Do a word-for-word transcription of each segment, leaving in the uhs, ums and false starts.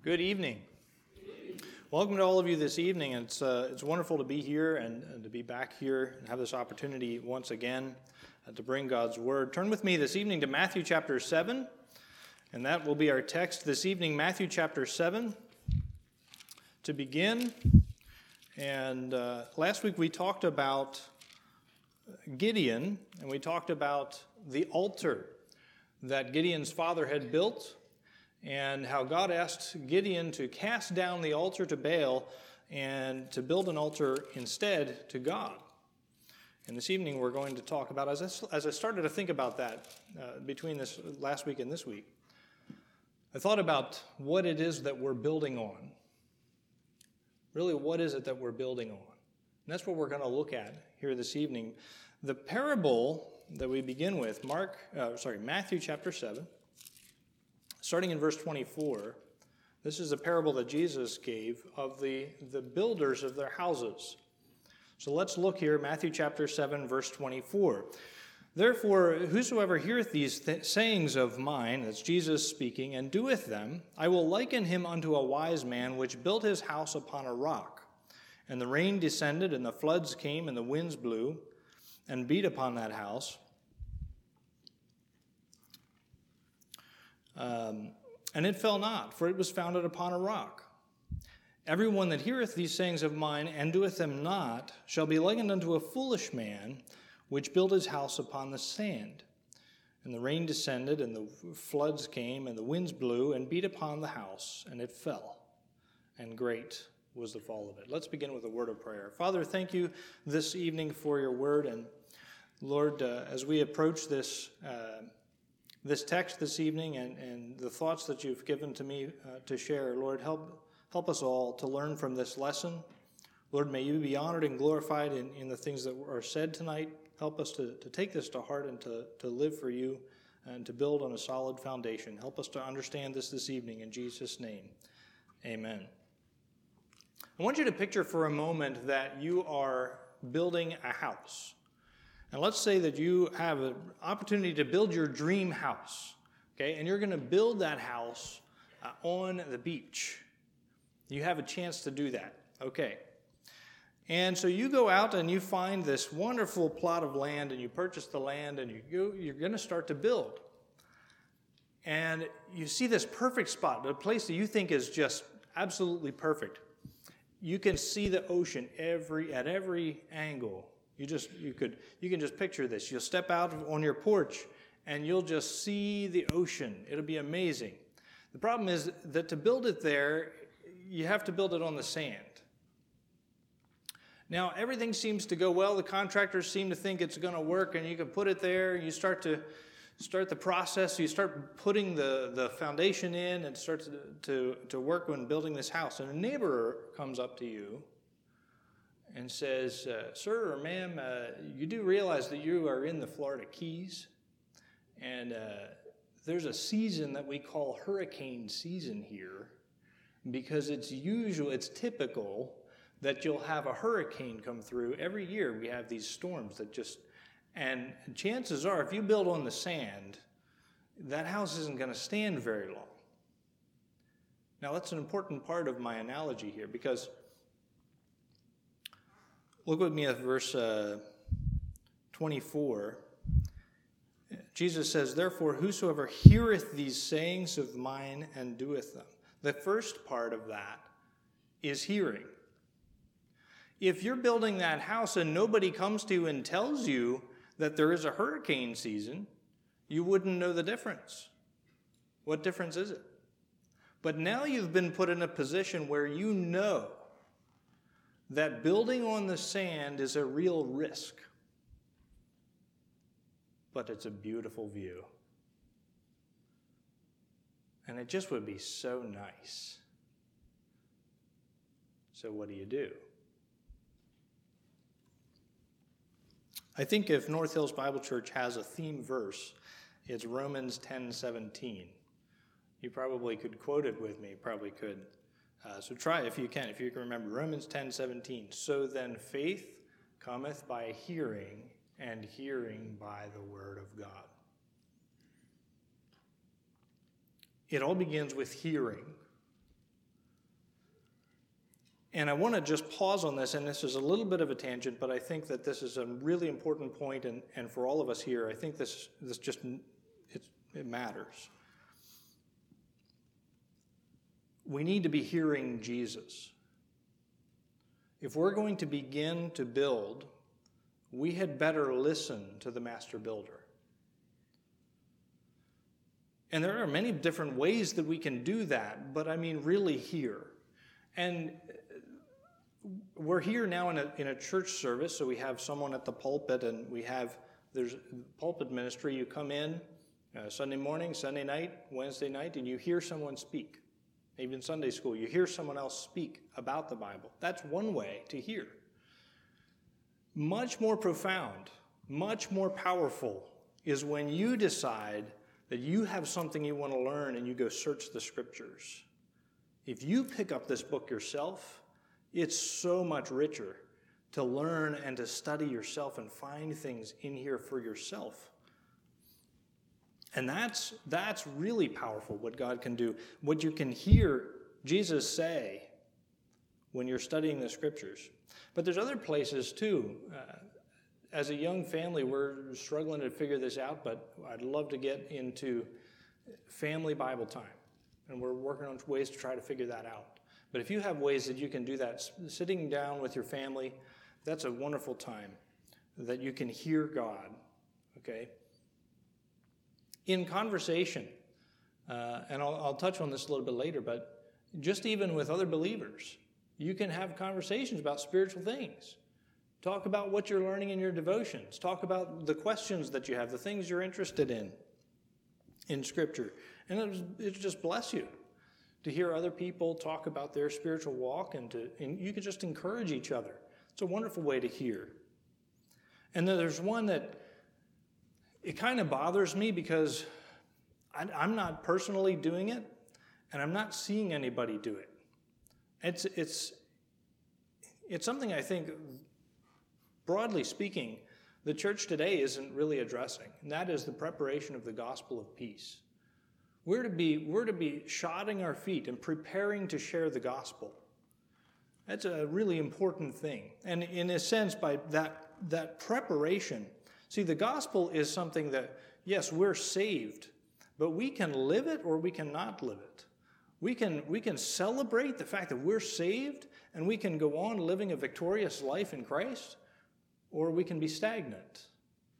Good evening. Welcome to all of you this evening. It's uh, it's wonderful to be here and, and to be back here and have this opportunity once again uh, to bring God's Word. Turn with me this evening to Matthew chapter seven, and that will be our text this evening, Matthew chapter seven. To begin, and uh, last week we talked about Gideon, and we talked about the altar that Gideon's father had built, and how God asked Gideon to cast down the altar to Baal and to build an altar instead to God. And this evening we're going to talk about, as I, as I started to think about that uh, between this last week and this week, I thought about what it is that we're building on. Really, what is it that we're building on? And that's what we're going to look at here this evening. The parable that we begin with, Mark, uh, sorry, Matthew chapter seven, starting in verse twenty-four, this is a parable that Jesus gave of the, the builders of their houses. So let's look here, Matthew chapter seven, verse twenty-four. Therefore, whosoever heareth these th- sayings of mine, that's Jesus speaking, and doeth them, I will liken him unto a wise man which built his house upon a rock. And the rain descended, and the floods came, and the winds blew, and beat upon that house. Um, and it fell not, for it was founded upon a rock. Everyone that heareth these sayings of mine, and doeth them not, shall be likened unto a foolish man, which built his house upon the sand. And the rain descended, and the floods came, and the winds blew, and beat upon the house, and it fell. And great was the fall of it. Let's begin with a word of prayer. Father, thank you this evening for your word. And Lord, uh, as we approach this uh, this text this evening and, and the thoughts that you've given to me uh, to share, Lord, help help us all to learn from this lesson. Lord, may you be honored and glorified in, in the things that are said tonight. Help us to, to take this to heart and to, to live for you and to build on a solid foundation. Help us to understand this this evening in Jesus' name. Amen. I want you to picture for a moment that you are building a house. And let's say that you have an opportunity to build your dream house, okay? And you're going to build that house uh, on the beach. You have a chance to do that, okay? And so you go out and you find this wonderful plot of land, and you purchase the land, and you go, you're going to start to build. And you see this perfect spot, a place that you think is just absolutely perfect. You can see the ocean every at every angle. You just you could you can just picture this. You'll step out on your porch and you'll just see the ocean. It'll be amazing. The problem is that to build it there, you have to build it on the sand. Now, everything seems to go well. The contractors seem to think it's going to work, and you can put it there. You start to start the process. You start putting the, the foundation in and start to, to, to work when building this house. And a neighbor comes up to you and says, uh, sir or ma'am, uh, you do realize that you are in the Florida Keys, and uh, there's a season that we call hurricane season here, because it's usual, it's typical that you'll have a hurricane come through. Every year we have these storms that just, and chances are if you build on the sand, that house isn't going to stand very long. Now that's an important part of my analogy here, because look with me at verse uh, twenty-four. Jesus says, therefore, whosoever heareth these sayings of mine and doeth them. The first part of that is hearing. If you're building that house and nobody comes to you and tells you that there is a hurricane season, you wouldn't know the difference. What difference is it? But now you've been put in a position where you know that building on the sand is a real risk, but it's a beautiful view. And it just would be so nice. So what do you do? I think if North Hills Bible Church has a theme verse, it's Romans ten seventeen. You probably could quote it with me, probably could. Uh, so try if you can, if you can remember. Romans ten seventeen. So then faith cometh by hearing, and hearing by the word of God. It all begins with hearing. And I want to just pause on this, and this is a little bit of a tangent, but I think that this is a really important point, and, and for all of us here, I think this this just it, it matters. We need to be hearing Jesus. If we're going to begin to build, we had better listen to the master builder. And there are many different ways that we can do that, but I mean really hear. And we're here now in a, in a church service, so we have someone at the pulpit, and we have, there's pulpit ministry. You come in uh, Sunday morning, Sunday night, Wednesday night, and you hear someone speak. Even Sunday school, you hear someone else speak about the Bible. That's one way to hear. Much more profound, much more powerful is when you decide that you have something you want to learn and you go search the scriptures. If you pick up this book yourself, it's so much richer to learn and to study yourself and find things in here for yourself. And that's that's really powerful, what God can do. What you can hear Jesus say when you're studying the scriptures. But there's other places too. Uh, as a young family, we're struggling to figure this out, but I'd love to get into family Bible time. And we're working on ways to try to figure that out. But if you have ways that you can do that, sitting down with your family, that's a wonderful time that you can hear God, okay? In conversation, uh, and I'll, I'll touch on this a little bit later, but just even with other believers, you can have conversations about spiritual things. Talk about what you're learning in your devotions. Talk about the questions that you have, the things you're interested in in Scripture. And it, it just bless you to hear other people talk about their spiritual walk, and, to, and you can just encourage each other. It's a wonderful way to hear. And then there's one that it kind of bothers me because I, I'm not personally doing it, and I'm not seeing anybody do it. It's it's it's something I think, broadly speaking, the church today isn't really addressing, and that is the preparation of the gospel of peace. We're to be we're to be shodding our feet and preparing to share the gospel. That's a really important thing, and in a sense, by that that preparation. See, the gospel is something that, yes, we're saved, but we can live it or we cannot live it. We can, we can celebrate the fact that we're saved, and we can go on living a victorious life in Christ, or we can be stagnant.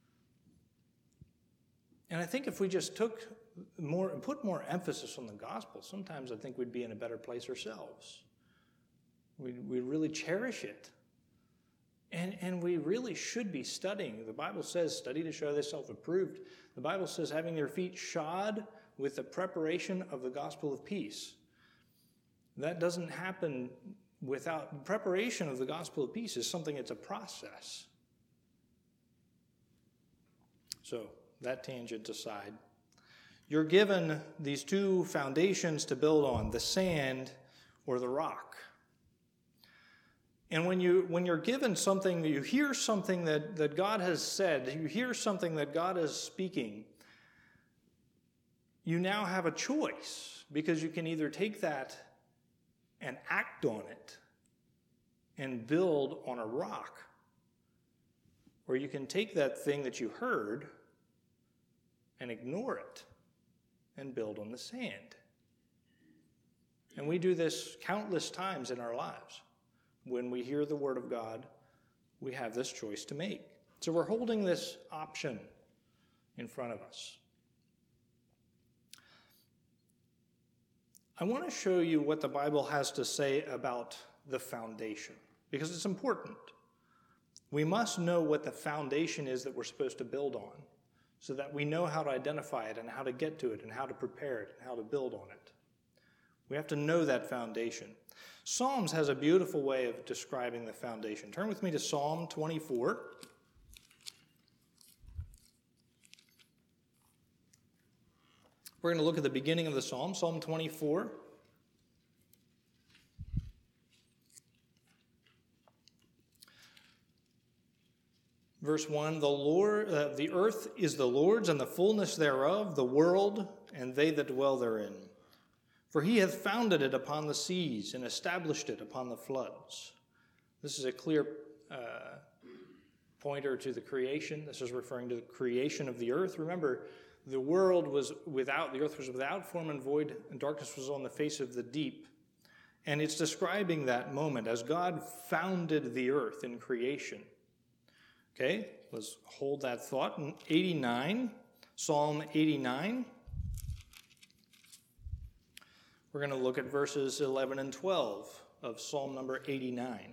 And I think if we just took more, put more emphasis on the gospel, sometimes I think we'd be in a better place ourselves. We'd, we'd really cherish it. And, and we really should be studying. The Bible says, study to show thyself approved. The Bible says, having their feet shod with the preparation of the gospel of peace. That doesn't happen without preparation of the gospel of peace. Is something, it's a process. So, that tangent aside, you're given these two foundations to build on, the sand or the rock. And when, you, when you're given something, you hear something that, that God has said, you hear something that God is speaking, you now have a choice, because you can either take that and act on it and build on a rock, or you can take that thing that you heard and ignore it and build on the sand. And we do this countless times in our lives. When we hear the word of God, we have this choice to make. So we're holding this option in front of us. I want to show you what the Bible has to say about the foundation, because it's important. We must know what the foundation is that we're supposed to build on, so that we know how to identify it and how to get to it and how to prepare it and how to build on it. We have to know that foundation. Psalms has a beautiful way of describing the foundation. Turn with me to Psalm twenty-four. We're going to look at the beginning of the Psalm, Psalm twenty-four. Verse one, the Lord, uh, the earth is the Lord's and the fullness thereof, the world and they that dwell therein. For he hath founded it upon the seas and established it upon the floods. This is a clear uh, pointer to the creation. This is referring to the creation of the earth. Remember, the world was without, the earth was without form and void, and darkness was on the face of the deep. And it's describing that moment as God founded the earth in creation. Okay, let's hold that thought. In eighty-nine, Psalm eighty-nine. We're going to look at verses eleven and twelve of Psalm number eighty-nine.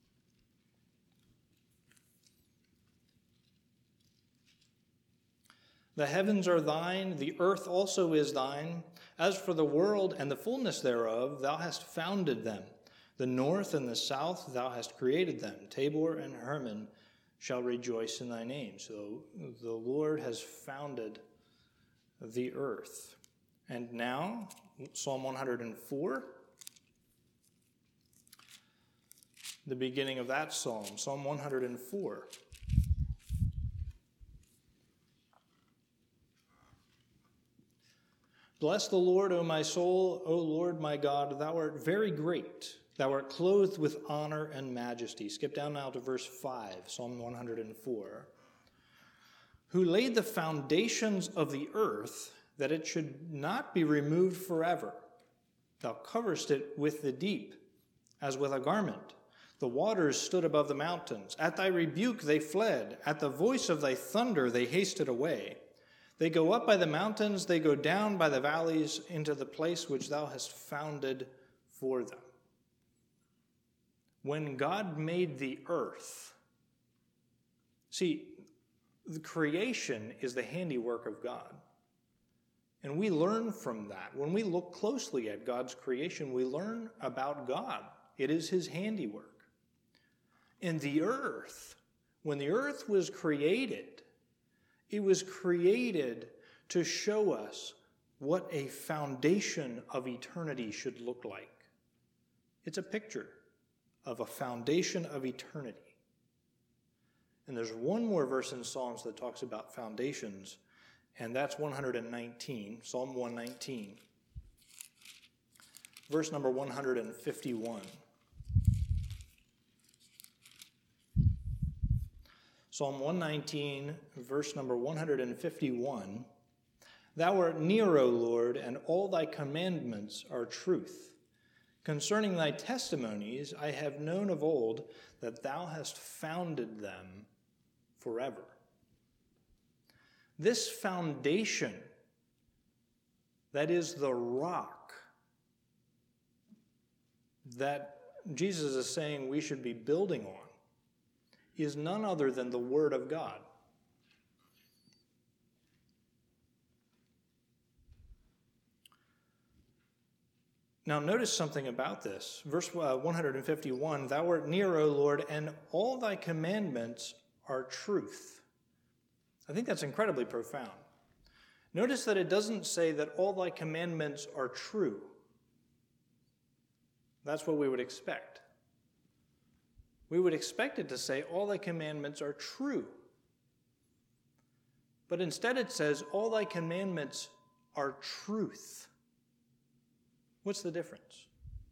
The heavens are thine, the earth also is thine. As for the world and the fullness thereof, thou hast founded them. The north and the south, thou hast created them. Tabor and Hermon shall rejoice in thy name. So the Lord has founded the earth. And now, Psalm one hundred four, the beginning of that psalm, Psalm one hundred four. Bless the Lord, O my soul, O Lord my God, thou art very great. Thou art clothed with honor and majesty. Skip down now to verse five, Psalm one hundred four. Who laid the foundations of the earth, that it should not be removed forever. Thou coverest it with the deep, as with a garment. The waters stood above the mountains. At thy rebuke they fled. At the voice of thy thunder they hasted away. They go up by the mountains, they go down by the valleys into the place which thou hast founded for them. When God made the earth, see, the creation is the handiwork of God. And we learn from that. When we look closely at God's creation, we learn about God. It is his handiwork. And the earth, when the earth was created, it was created to show us what a foundation of eternity should look like. It's a picture of a foundation of eternity. And there's one more verse in Psalms that talks about foundations, and that's one hundred nineteen, Psalm one nineteen, verse number one hundred fifty-one. Psalm one nineteen, verse number one hundred fifty-one. Thou art near, O Lord, and all thy commandments are truth. Concerning thy testimonies, I have known of old that thou hast founded them forever. This foundation, that is the rock that Jesus is saying we should be building on, is none other than the Word of God. Now notice something about this. Verse one hundred fifty-one, thou art near, O Lord, and all thy commandments are truth. I think that's incredibly profound. Notice that it doesn't say that all thy commandments are true. That's what we would expect. We would expect it to say all thy commandments are true. But instead it says all thy commandments are truth. What's the difference?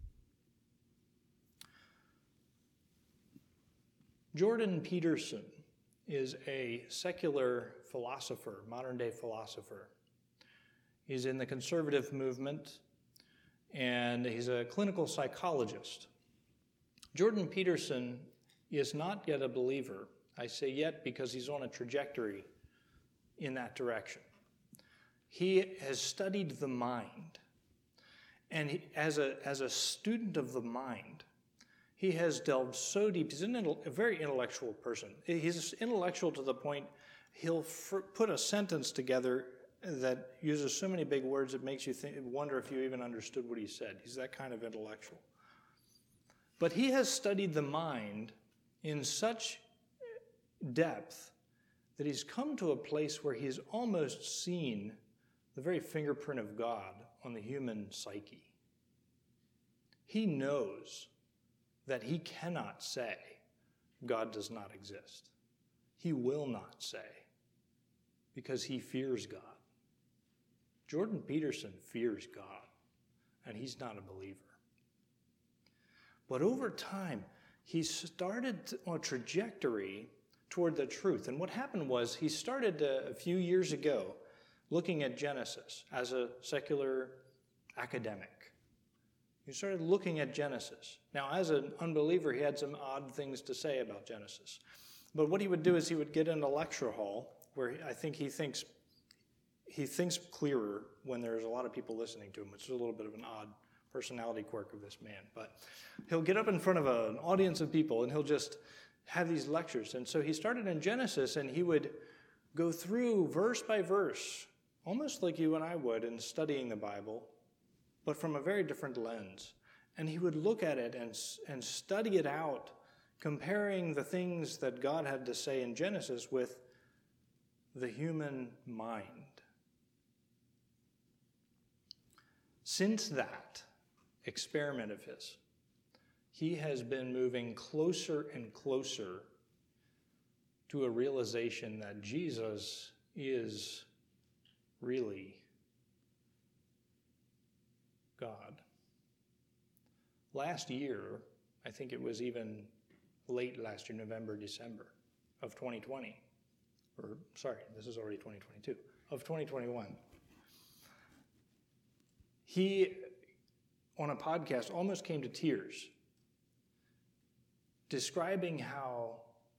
Jordan Peterson is a secular philosopher, modern-day philosopher. He's in the conservative movement, and he's a clinical psychologist. Jordan Peterson is not yet a believer. I say yet because he's on a trajectory in that direction. He has studied the mind. And he, as a as a student of the mind, he has delved so deep. He's an, a very intellectual person. He's intellectual to the point he'll f- put a sentence together that uses so many big words it makes you think, wonder if you even understood what he said. He's that kind of intellectual. But he has studied the mind in such depth that he's come to a place where he's almost seen the very fingerprint of God on the human psyche. He knows that he cannot say God does not exist. He will not say because he fears God. Jordan Peterson fears God, and he's not a believer. But over time, he started on a trajectory toward the truth. And what happened was he started uh, a few years ago looking at Genesis as a secular academic. He started looking at Genesis. Now, as an unbeliever, he had some odd things to say about Genesis. But what he would do is he would get in a lecture hall where I think he thinks he thinks clearer when there's a lot of people listening to him, which is a little bit of an odd personality quirk of this man. But he'll get up in front of a, an audience of people and he'll just have these lectures. And so he started in Genesis and he would go through verse by verse, almost like you and I would in studying the Bible, but from a very different lens. And he would look at it and, and study it out, comparing the things that God had to say in Genesis with the human mind. Since that experiment of his, he has been moving closer and closer to a realization that Jesus is really God. Last year, I think it was even late last year, November, December of twenty twenty, or sorry, this is already twenty twenty-two, of twenty twenty-one, he, on a podcast, almost came to tears, describing how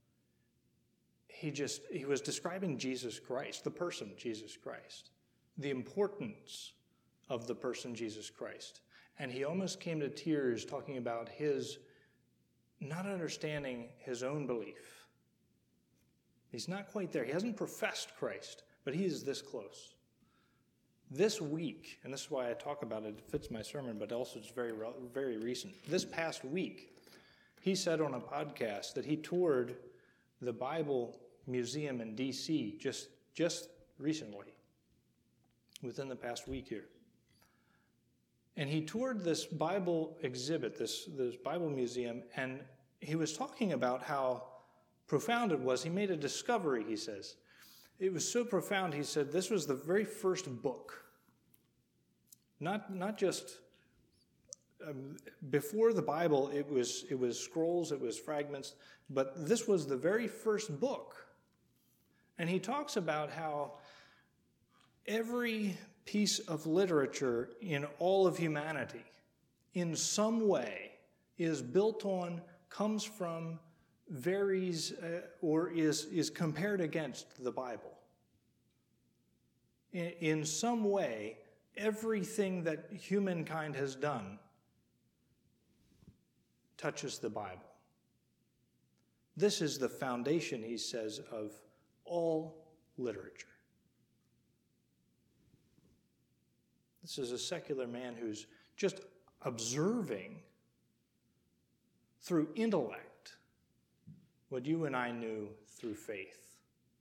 he just, he was describing Jesus Christ, the person Jesus Christ, the importance of the person Jesus Christ. And he almost came to tears talking about his not understanding his own belief. He's not quite there. He hasn't professed Christ, but he is this close. This week, and this is why I talk about it, it fits my sermon, but also it's very, very recent. This past week, he said on a podcast that he toured the Bible Museum in D C just, just recently, within the past week here. And he toured this Bible exhibit, this, this Bible museum, and he was talking about how profound it was. He made a discovery, he says. It was so profound, he said, this was the very first book. Not, not just, um, before the Bible, it was, it was scrolls, it was fragments, but this was the very first book. And he talks about how every piece of literature in all of humanity, in some way, is built on, comes from, varies, uh, or is, is compared against the Bible. In, in some way, everything that humankind has done touches the Bible. This is the foundation, he says, of all literature. This is a secular man who's just observing through intellect what you and I knew through faith.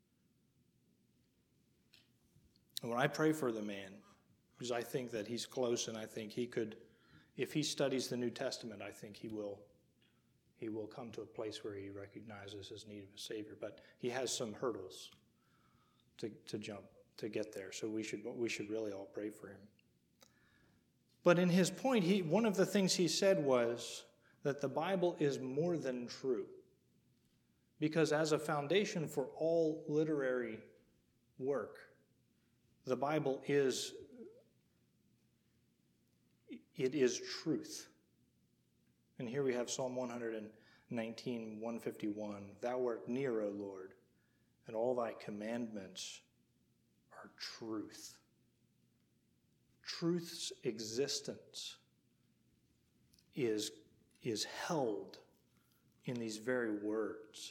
And when I pray for the man, because I think that he's close and I think he could, if he studies the New Testament, I think he will, he will come to a place where he recognizes his need of a Savior. But he has some hurdles to, to jump, to get there. So we should, we should really all pray for him. But in his point, he, one of the things he said was that the Bible is more than true. Because as a foundation for all literary work, the Bible is, it is truth. And here we have Psalm one nineteen, one fifty-one. Thou art near, O Lord, and all thy commandments are truth. Truth's existence is, is held in these very words.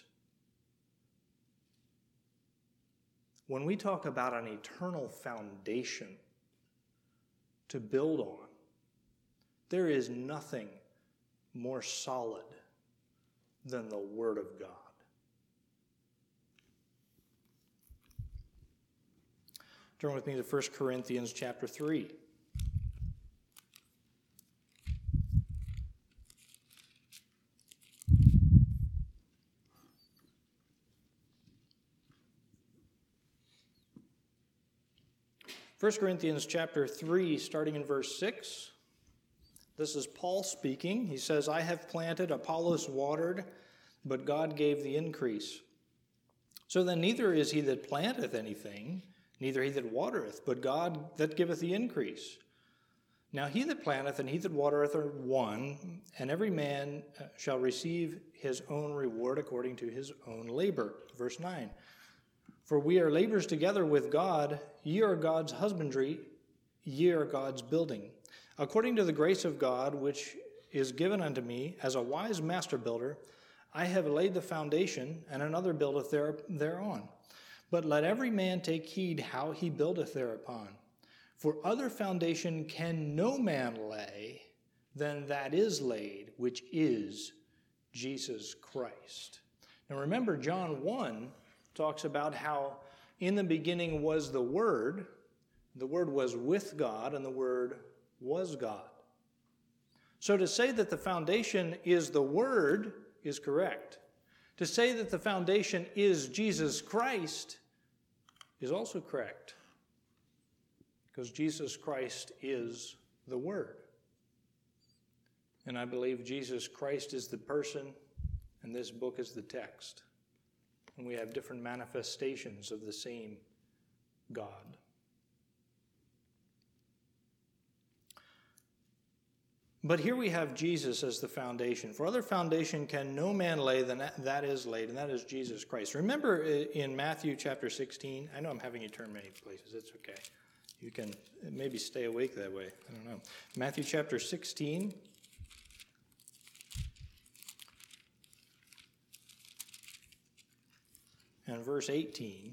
When we talk about an eternal foundation to build on, there is nothing more solid than the Word of God. Turn with me to First Corinthians chapter three. First Corinthians chapter three, starting in verse six. This is Paul speaking. He says, I have planted, Apollos watered, but God gave the increase. So then neither is he that planteth anything, neither he that watereth, but God that giveth the increase. Now he that planteth and he that watereth are one, and every man shall receive his own reward according to his own labor. Verse nine. For we are laborers together with God, ye are God's husbandry, ye are God's building. According to the grace of God, which is given unto me, as a wise master builder, I have laid the foundation, and another buildeth there, thereon. But let every man take heed how he buildeth thereupon. For other foundation can no man lay than that is laid, which is Jesus Christ. Now remember, John one talks about how in the beginning was the Word, the Word was with God, and the Word was God. So to say that the foundation is the Word is correct. To say that the foundation is Jesus Christ is also correct, because Jesus Christ is the Word. And I believe Jesus Christ is the person, and this book is the text. And we have different manifestations of the same God. But here we have Jesus as the foundation. For other foundation can no man lay than that is laid, and that is Jesus Christ. Remember in Matthew chapter sixteen, I know I'm having you turn many places, it's okay. You can maybe stay awake that way, I don't know. Matthew chapter sixteen. And verse eighteen.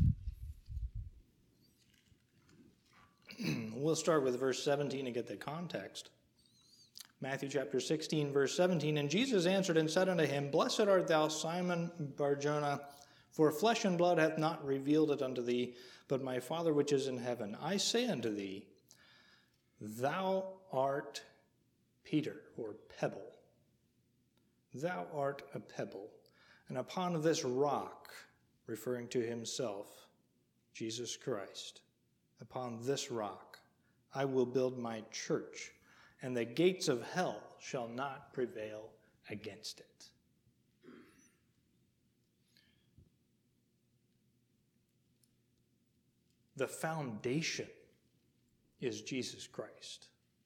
We'll start with verse seventeen and get the context. Matthew chapter sixteen, verse seventeen. And Jesus answered and said unto him, Blessed art thou, Simon Bar-Jonah, for flesh and blood hath not revealed it unto thee, but my Father which is in heaven. I say unto thee, thou art Peter, or pebble. Thou art a pebble. And upon this rock, referring to himself, Jesus Christ, upon this rock I will build my church, and the gates of hell shall not prevail against it. The foundation is Jesus Christ.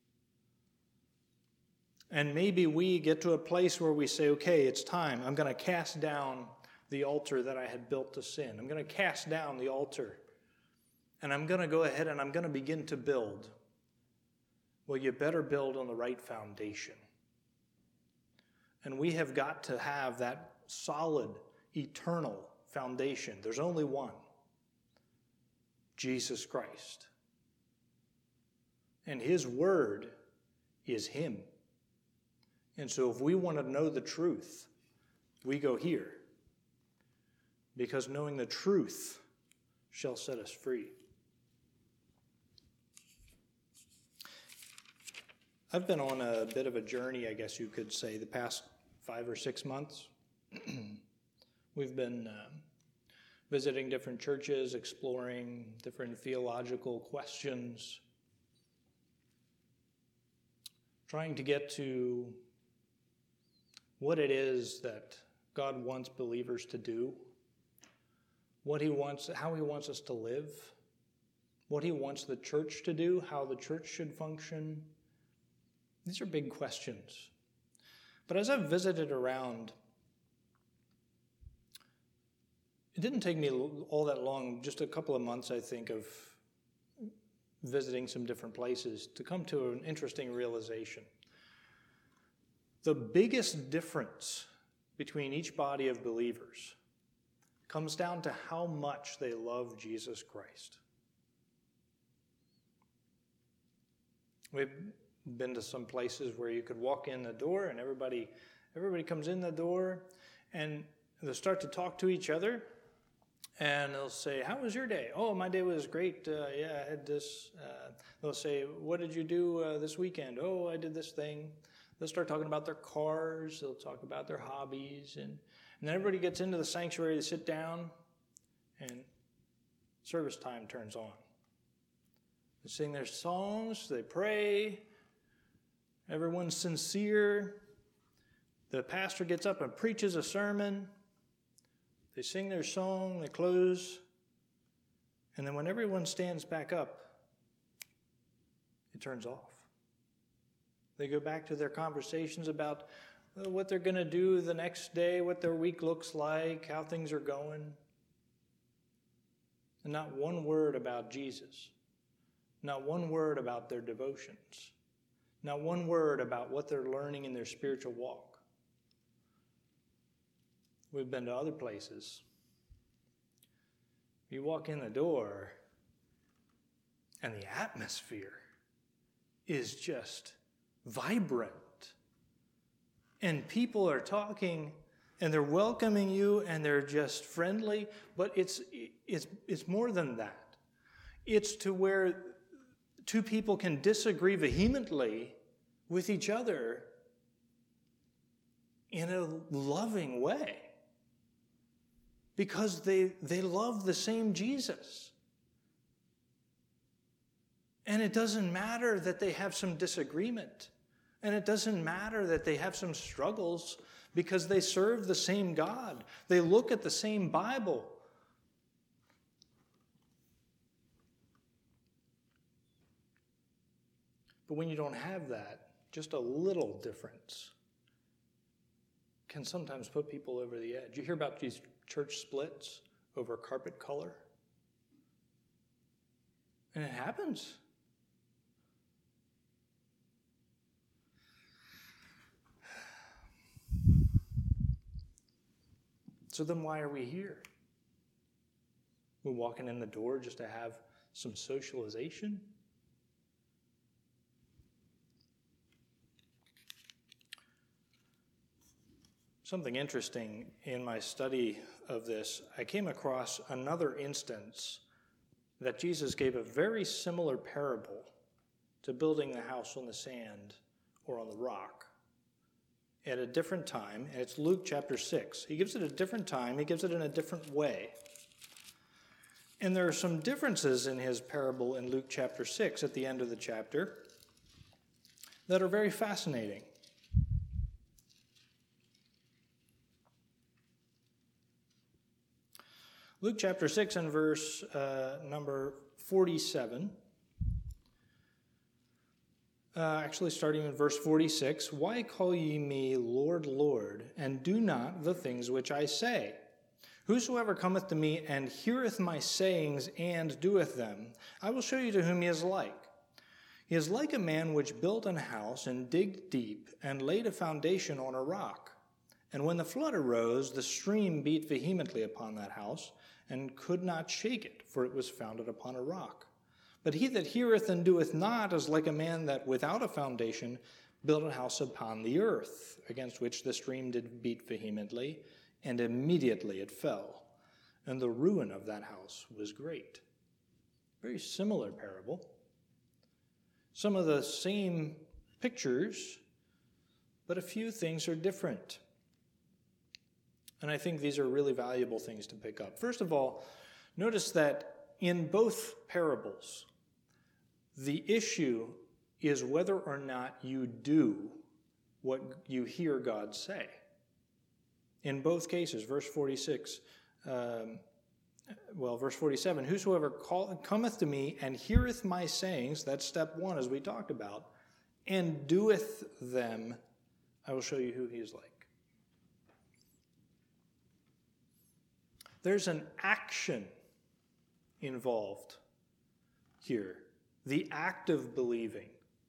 And maybe we get to a place where we say, okay, it's time. I'm going to cast down the altar that I had built to sin. I'm going to cast down the altar, and I'm going to go ahead and I'm going to begin to build. Well, you better build on the right foundation. And we have got to have that solid, eternal foundation. There's only one. Jesus Christ. And his word is him. And so if we want to know the truth, we go here. Because knowing the truth shall set us free. I've been on a bit of a journey, I guess you could say, the past five or six months. We've been uh, visiting different churches, exploring different theological questions, trying to get to what it is that God wants believers to do, what he wants, how he wants us to live, what he wants the church to do, how the church should function. These are big questions. But as I've visited around, it didn't take me all that long, just a couple of months, I think, of visiting some different places to come to an interesting realization. The biggest difference between each body of believers comes down to how much they love Jesus Christ. We've been to some places where you could walk in the door and everybody everybody comes in the door and they'll start to talk to each other and they'll say, how was your day? Oh, my day was great. Uh, yeah, I had this. Uh, they'll say, what did you do uh, this weekend? Oh, I did this thing. They'll start talking about their cars. They'll talk about their hobbies. And, and then everybody gets into the sanctuary to sit down and service time turns on. They sing their songs. They pray. Everyone's sincere. The pastor gets up and preaches a sermon. They sing their song, they close. And then when everyone stands back up, it turns off. They go back to their conversations about what they're going to do the next day, what their week looks like, how things are going. And not one word about Jesus. Not one word about their devotions. Not one word about what they're learning in their spiritual walk. We've been to other places. You walk in the door, and the atmosphere is just vibrant. And people are talking, and they're welcoming you, and they're just friendly. But it's it's it's more than that. It's to where two people can disagree vehemently with each other in a loving way. Because they, they love the same Jesus. And it doesn't matter that they have some disagreement. And it doesn't matter that they have some struggles, because they serve the same God. They look at the same Bible. But when you don't have that, just a little difference can sometimes put people over the edge. You hear about these church splits over carpet color? And it happens. So then why are we here? We're walking in the door just to have some socialization? Something interesting in my study of this, I came across another instance that Jesus gave a very similar parable to building the house on the sand or on the rock at a different time, and it's Luke chapter six. He gives it a different time, he gives it in a different way. And there are some differences in his parable in Luke chapter six at the end of the chapter that are very fascinating. Luke chapter six and verse uh, number forty-seven. Uh, actually, starting in verse forty-six. Why call ye me Lord, Lord, and do not the things which I say? Whosoever cometh to me and heareth my sayings and doeth them, I will show you to whom he is like. He is like a man which built an house and digged deep and laid a foundation on a rock. And when the flood arose, the stream beat vehemently upon that house, and could not shake it, for it was founded upon a rock. But he that heareth and doeth not is like a man that without a foundation built a house upon the earth, against which the stream did beat vehemently, and immediately it fell. And the ruin of that house was great. Very similar parable. Some of the same pictures, but a few things are different. And I think these are really valuable things to pick up. First of all, notice that in both parables, the issue is whether or not you do what you hear God say. In both cases, verse forty-six, um, well, verse forty-seven, whosoever call, cometh to me and heareth my sayings, that's step one, as we talked about, and doeth them, I will show you who he is like. There's an action involved here, the act of believing.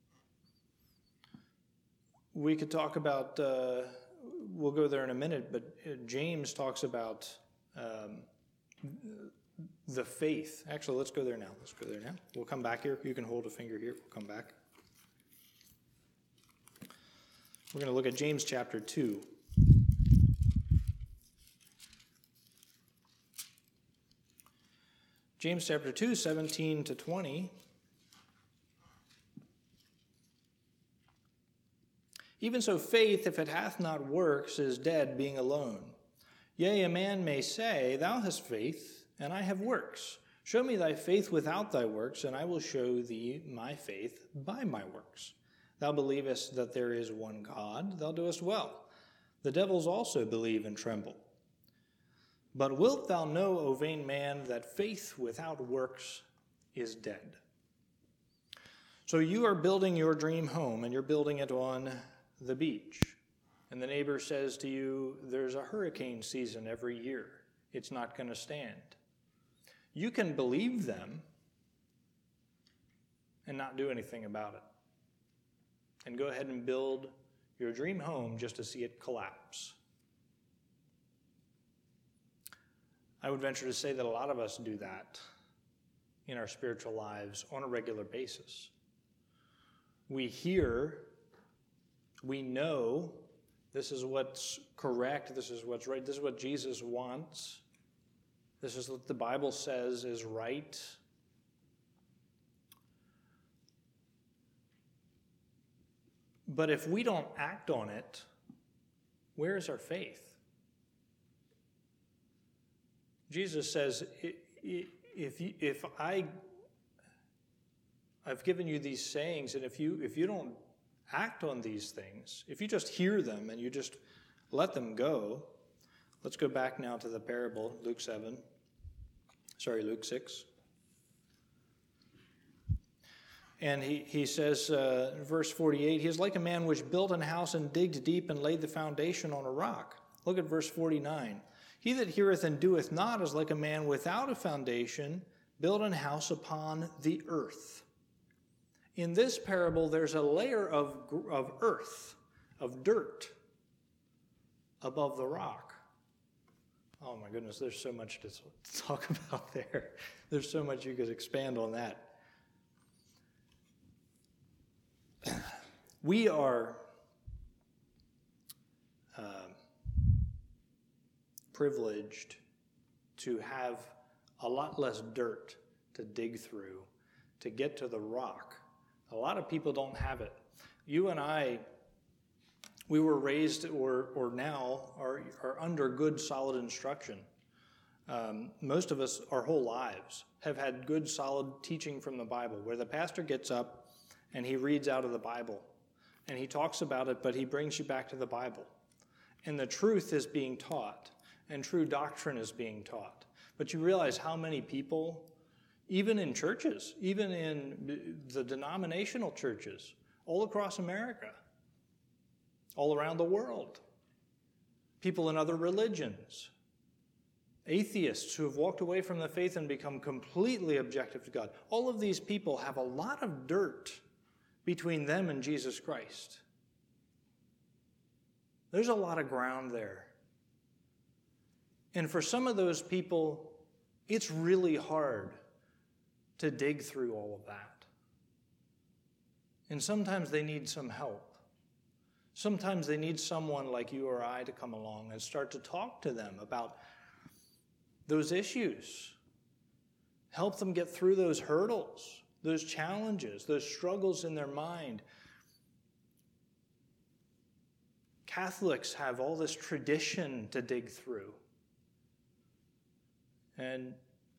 We could talk about, uh, we'll go there in a minute, but James talks about um, the faith. Actually, let's go there now. Let's go there now. We'll come back here. You can hold a finger here. We'll come back. We're going to look at James chapter two. James chapter two, seventeen to twenty. Even so, faith, if it hath not works, is dead, being alone. Yea, a man may say, Thou hast faith, and I have works. Show me thy faith without thy works, and I will show thee my faith by my works. Thou believest that there is one God, thou doest well. The devils also believe and tremble. But wilt thou know, O vain man, that faith without works is dead? So you are building your dream home, and you're building it on the beach. And the neighbor says to you, there's a hurricane season every year. It's not going to stand. You can believe them and not do anything about it. And go ahead and build your dream home just to see it collapse. I would venture to say that a lot of us do that in our spiritual lives on a regular basis. We hear, we know this is what's correct, this is what's right, this is what Jesus wants, this is what the Bible says is right. But if we don't act on it, where is our faith? Jesus says, if, you, if I, I've given you these sayings, and if you, if you don't act on these things, if you just hear them and you just let them go, let's go back now to the parable, Luke seven, sorry, Luke six. And he, he says, uh, verse forty-eight, he is like a man which built an house and digged deep and laid the foundation on a rock. Look at verse forty-nine. He that heareth and doeth not is like a man without a foundation, built an house upon the earth. In this parable, there's a layer of, of earth, of dirt, above the rock. Oh my goodness, there's so much to talk about there. There's so much you could expand on that. We are uh, privileged to have a lot less dirt to dig through to get to the rock. A lot of people don't have it. You and I, we were raised or or now are, are under good, solid instruction. Um, most of us, our whole lives, have had good, solid teaching from the Bible, where the pastor gets up and he reads out of the Bible. And he talks about it, but he brings you back to the Bible. And the truth is being taught, and true doctrine is being taught. But you realize how many people, even in churches, even in the denominational churches, all across America, all around the world, people in other religions, atheists who have walked away from the faith and become completely objective to God, all of these people have a lot of dirt between them and Jesus Christ. There's a lot of ground there. And for some of those people, it's really hard to dig through all of that. And sometimes they need some help. Sometimes they need someone like you or I to come along and start to talk to them about those issues. Help them get through those hurdles, those challenges, those struggles in their mind. Catholics have all this tradition to dig through. And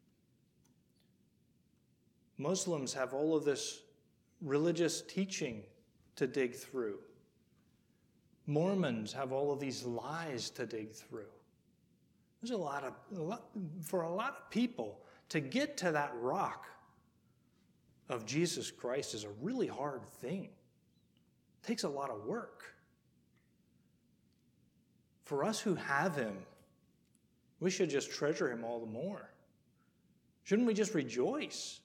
Muslims have all of this religious teaching to dig through. Mormons have all of these lies to dig through. There's a lot of, a lot, for a lot of people, to get to that rock of Jesus Christ is a really hard thing. It takes a lot of work. For us who have him, we should just treasure him all the more. Shouldn't we just rejoice?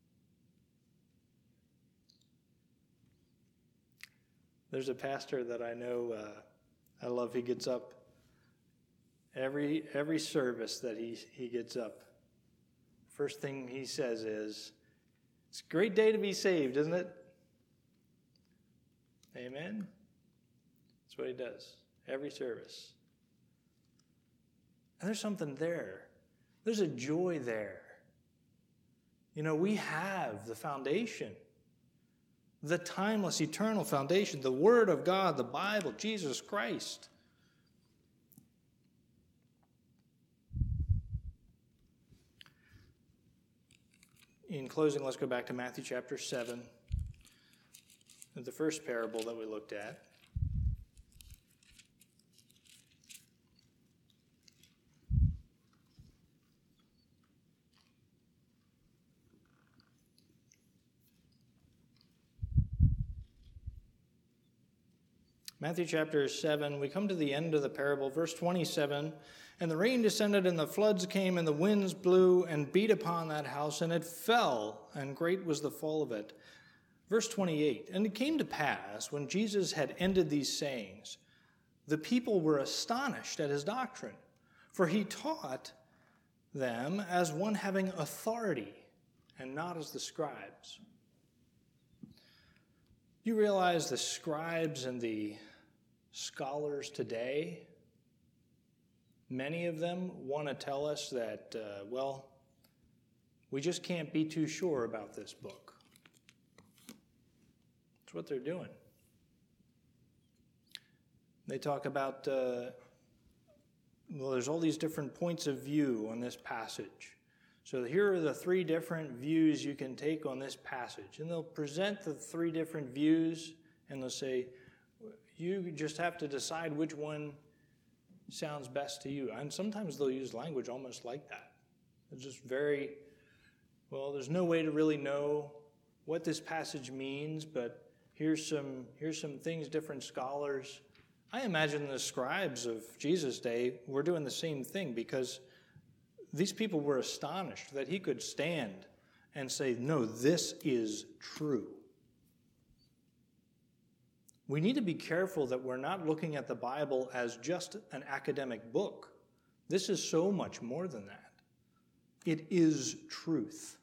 There's a pastor that I know, uh, I love, he gets up every every service that he, he gets up. First thing he says is, it's a great day to be saved, isn't it? Amen? That's what he does, every service. And there's something there. There's a joy there. You know, we have the foundation. The timeless, eternal foundation, the Word of God, the Bible, Jesus Christ. In closing, let's go back to Matthew chapter seven. at the first parable that we looked at. Matthew chapter seven, we come to the end of the parable, verse twenty-seven. And the rain descended, and the floods came, and the winds blew and beat upon that house, and it fell, and great was the fall of it. Verse twenty-eight, and it came to pass, when Jesus had ended these sayings, the people were astonished at his doctrine, for he taught them as one having authority, and not as the scribes. You realize the scribes and the scholars today, many of them want to tell us that, uh, well, we just can't be too sure about this book. That's what they're doing. They talk about, uh, well, there's all these different points of view on this passage. So here are the three different views you can take on this passage. And they'll present the three different views, and they'll say, you just have to decide which one sounds best to you. And sometimes they'll use language almost like that. It's just very, well, there's no way to really know what this passage means, but here's some, here's some things different scholars. I imagine the scribes of Jesus' day were doing the same thing, because these people were astonished that he could stand and say, no, this is true. We need to be careful that we're not looking at the Bible as just an academic book. This is so much more than that. It is truth.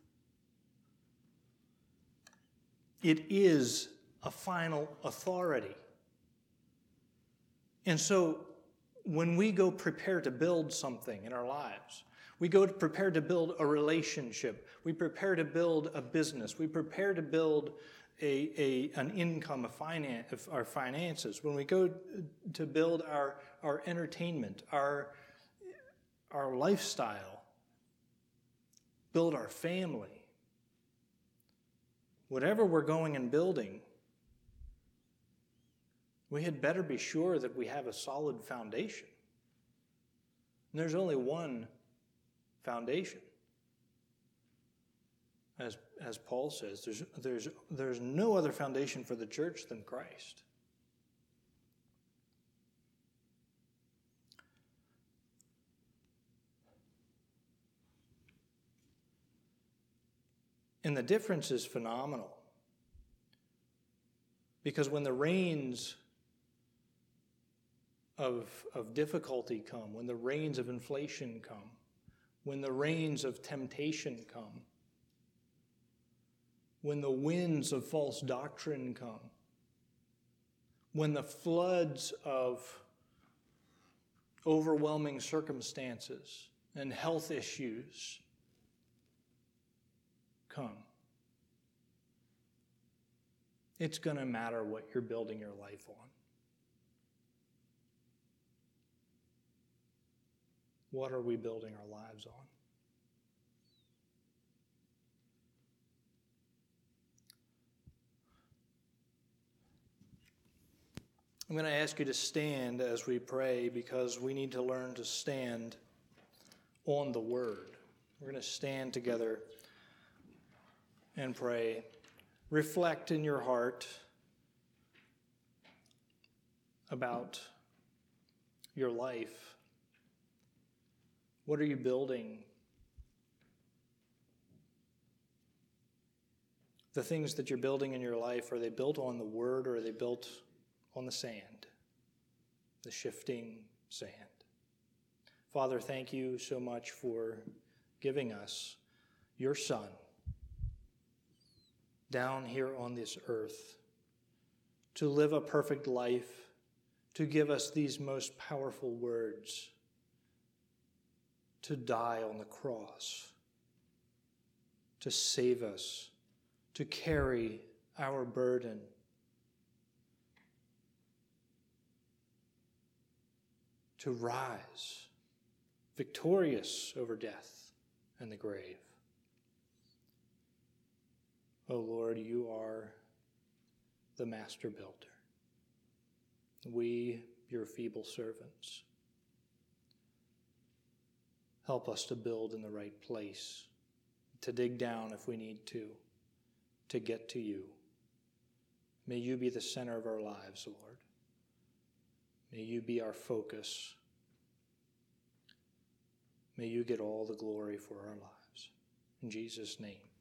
It is a final authority. And so when we go prepare to build something in our lives, we go to prepare to build a relationship. We prepare to build a business. We prepare to build a, a an income, a finance, our finances. When we go to build our, our entertainment, our, our lifestyle, build our family, whatever we're going and building, we had better be sure that we have a solid foundation. And there's only one foundation. As, as Paul says, there's, there's, there's no other foundation for the church than Christ. And the difference is phenomenal. Because when the rains of, of difficulty come, when the rains of inflation come, when the rains of temptation come, when the winds of false doctrine come, when the floods of overwhelming circumstances and health issues come, it's going to matter what you're building your life on. What are we building our lives on? I'm going to ask you to stand as we pray, because we need to learn to stand on the Word. We're going to stand together and pray. Reflect in your heart about your life. What are you building? The things that you're building in your life, are they built on the Word, or are they built on the sand, the shifting sand? Father, thank you so much for giving us your Son down here on this earth to live a perfect life, to give us these most powerful words, to die on the cross, to save us, to carry our burden, to rise victorious over death and the grave. Oh Lord, you are the master builder. We, your feeble servants, help us to build in the right place, to dig down if we need to, to get to you. May you be the center of our lives, Lord. May you be our focus. May you get all the glory for our lives. In Jesus' name.